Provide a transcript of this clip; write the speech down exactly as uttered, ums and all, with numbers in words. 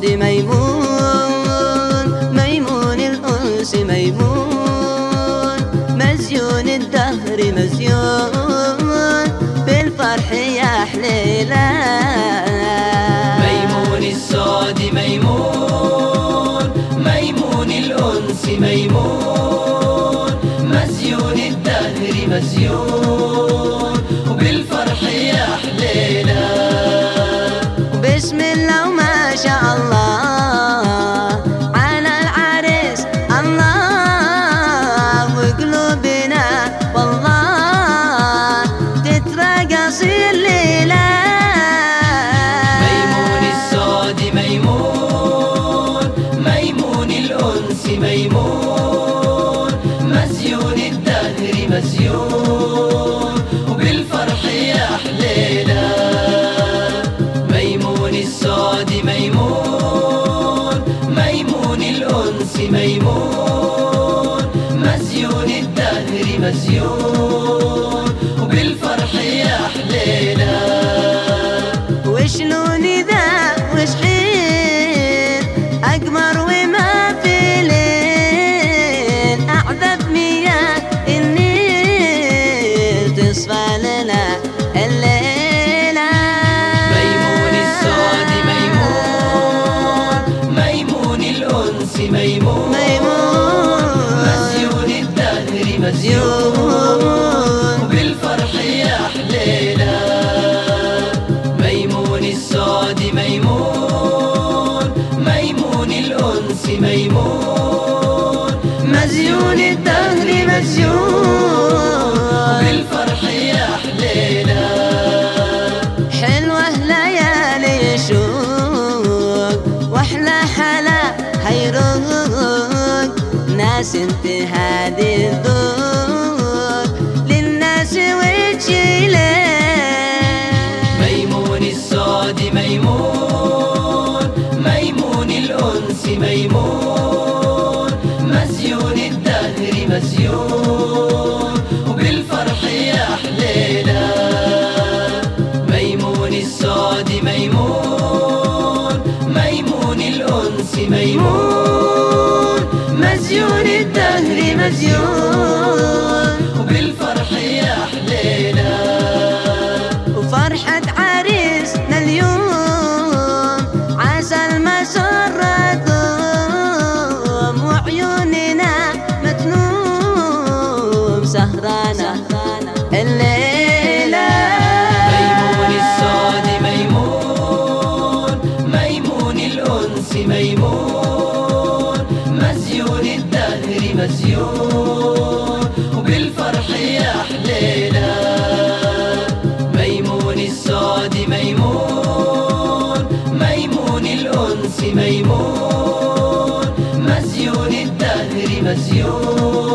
ميمون، ميمون الأنس ميمون، مزيون الدهر مزيون، بالفرح يا حليلة. ميمون السعد ميمون، ميمون الأنس ميمون، مزيون الدهر مزيون، وبالفرح يا حليلة. بسم الله وما شاء الله على العريس الله، وقلوبنا والله تترقص الليلة. ميمون السعد ميمون، ميمون الأنس ميمون، مزيون الدهر مزيون، وبالفرح يا حليلة. ميمون السعد ميمون، ميمون الأنس ميمون، مزيون الدهر مزيون، وبالفرح يا حليلة. وشلون ذا وش حين أقمر وما في ليل، أعذب مياه النيل تصفى لنا الليلة. ميمون السعد ميمون، ميمون الأنس ميمون، مزيون الدهر مزيون، وبالفرح يا حليلة. ميمون السعد ميمون، ميمون الأنس ميمون، مزيون الدهر مزيون، وبالفرح يا حليلة. حلوة ليالي شوق واحلى حلا هيروق، ناس انتهادي الذوق للناس وتشيله. ميمون السعد ميمون، ميمون الأنس ميمون، مزيون الدهر مزيون، وبالفرح يا حليلة. ميمون السعد ميمون، ميمون الأنس ميمون، مزيون الدهر مزيون، وبالفرح يا حليلة. وفرحة عريسنا اليوم عسى المسرة دوم، وعيوننا متنوم سهرانة الليلة. ميمون السعد ميمون، ميمون الأنس ميمون، مزيون الدهر مزيون، وبالفرح يا حليلة. ميمون السعد ميمون، ميمون الأنس ميمون، مزيون الدهر مزيون،